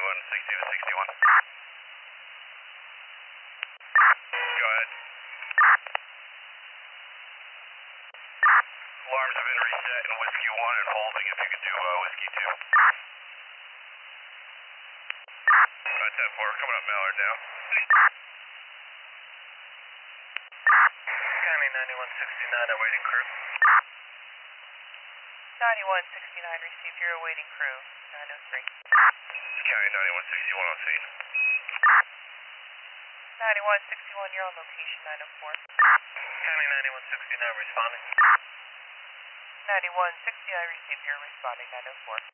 9160 to 61. Go ahead. Alarms have been reset in Whiskey 1 and holding if you could do Whiskey 2. 10-4, we're coming up Mallard now. County 9169, awaiting crew. 9169, received your awaiting crew, 903. County 9161 on scene. 9161, you're on location, 904. County 9169, responding. 9169, received your responding, 904.